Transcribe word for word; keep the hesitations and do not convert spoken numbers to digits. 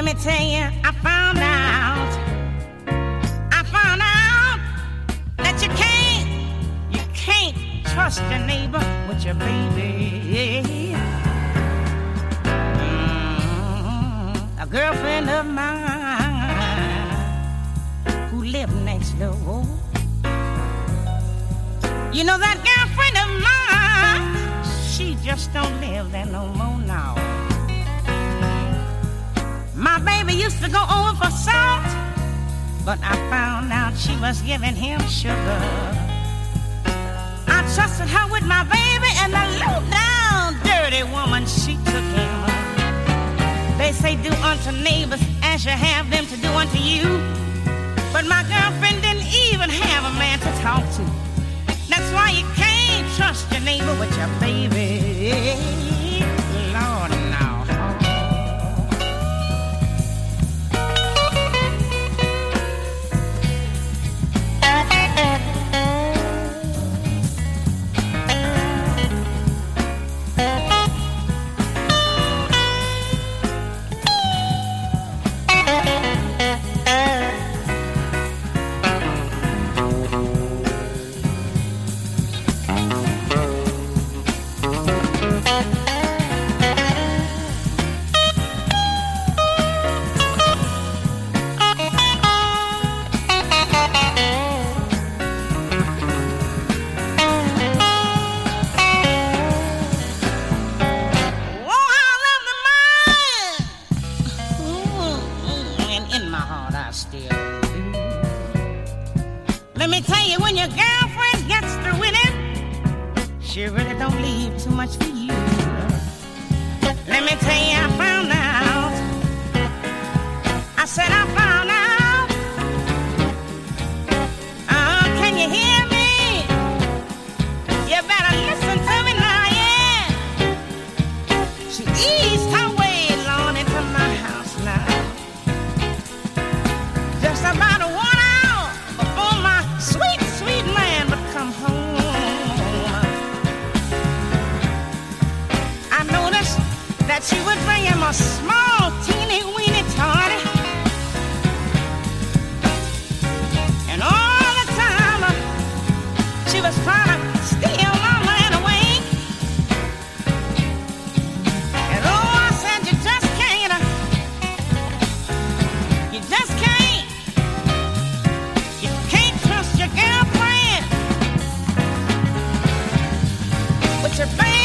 me tell you, I found out, I found out that you can't, you can't trust your neighbor with your baby. Mm, a girlfriend of mine who lived next door. You know that girlfriend of mine, she just don't live there no more now. My baby used to go over for salt, but I found out she was giving him sugar. I trusted her with my baby, and the low-down, dirty woman, she took him. They say do unto neighbors as you have them to do unto you. But my girlfriend didn't even have a man to talk to. That's why you can't trust your neighbor with your baby. Lord, no. Let me tell you, when your girlfriend gets through with it, she really don't leave too much for you. Let me tell you, I found out. I said I found out. Oh, can you hear me? You better listen to me now, yeah. She eased her way, Lord, into my house now. Just about a one hour before my sweet, sweet man would come home. I noticed that she would bring him a small, teeny, weeny tardy. And all the time uh, she was trying to steal my man away. And oh, I said, you just can't, uh, you just can't, you can't trust your girlfriend with your baby.